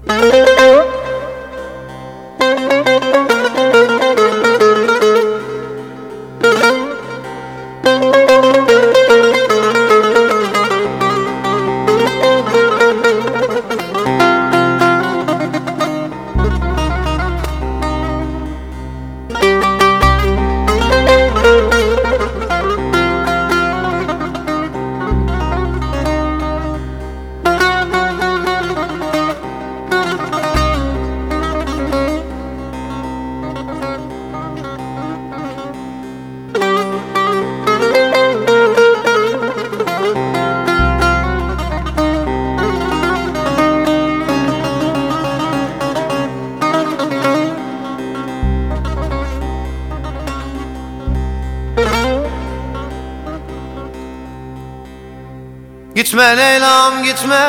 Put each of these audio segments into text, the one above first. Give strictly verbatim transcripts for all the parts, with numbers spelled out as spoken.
Gitme Leyla'm gitme,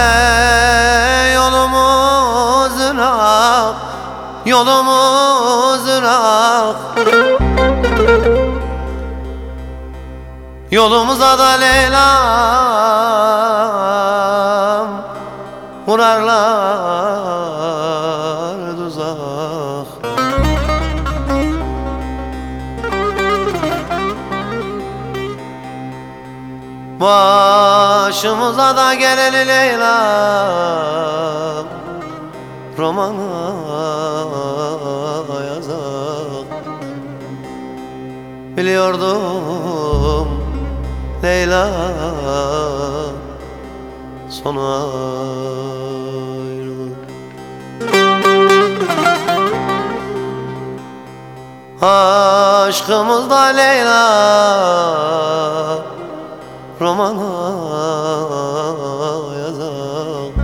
yolumuz ırak, yolumuz ırak. Yolumuza da Leyla'm vurarlar tuzak. Başımıza da geleli Leyla'm romana yazak. Biliyordum Leyla sona ayrılık. Aşkımızda Leyla romana yazak.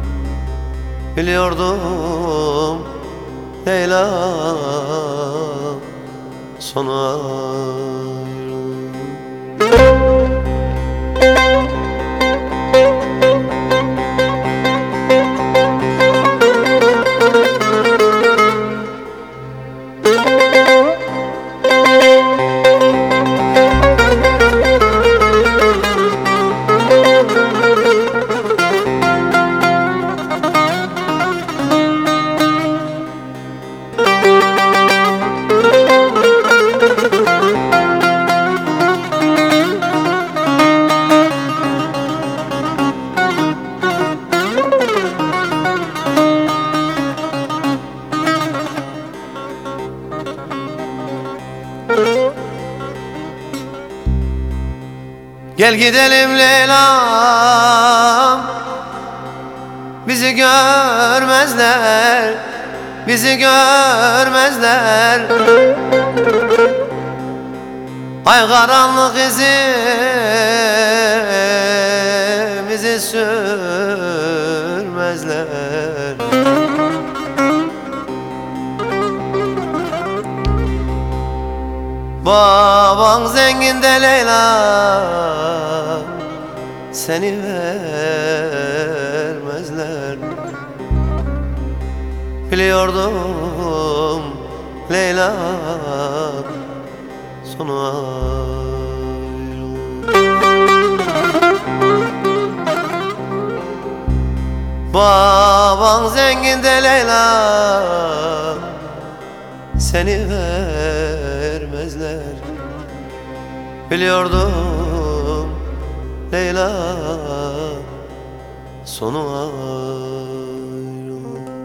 Biliyordum Leyla sona ayrılık. Gel gidelim Leyla'm, bizi görmezler, bizi görmezler. Ay karanlık izimizi sürmezler. Baban zengin de Leyla, seni vermezler. Biliyordum Leyla sonu ayrılık. Baban zengin de Leyla, seni vermezler. Biliyordum Leyla sonu ayrılık.